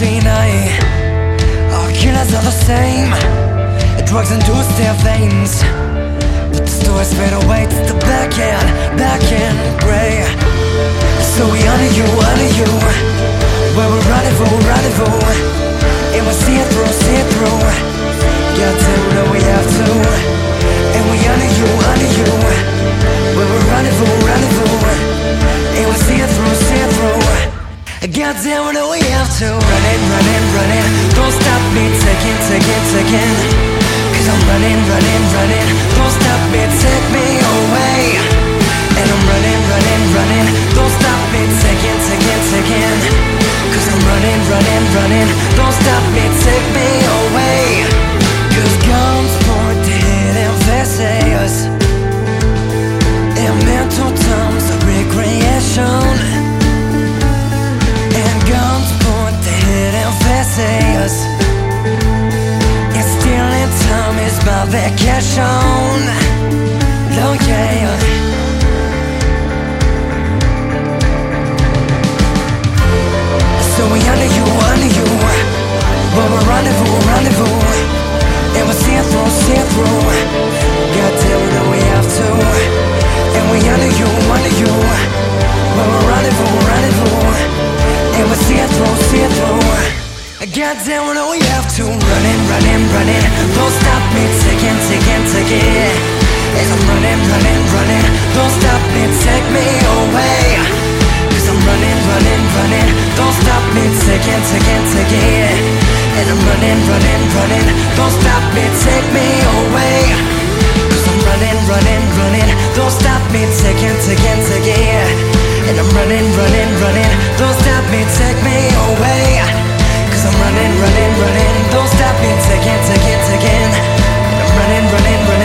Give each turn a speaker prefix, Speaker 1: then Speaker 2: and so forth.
Speaker 1: empty night. Our killers are the same. Drugs induce their veins, but the stories fade away to the back end gray. So we honor you. Where we rendezvous, and we'll see it through. Goddamn, we know we have to. And we honor you. Where we rendezvous, and we'll see it through. Goddamn, we know we have to. Running, don't stop me, taking. Cause I'm running, don't stop me, take me away. And I'm running, don't stop me, taking. Cause I'm running, don't stop me, take me away. Cause guns point to hit and faces, and mental terms of recreation. And guns point to hit and faces, and stealing time is my vacation. Oh yeah. So we honor you. But we're rendezvous, and we'll see it through. Goddamn, we know we have to. And we honor you. But we're rendezvous, and we'll see it through. Goddamn, we know we have to. Running, don't stop me, taking. As I'm running, don't stop me, take me away. Cause I'm running, don't stop me, taking. And I'm running, don't stop me, take me away. Cause I'm running, don't stop me, taking. And I'm running, don't stop me, take me away. Cause I'm running, don't stop me, taking. And I'm running.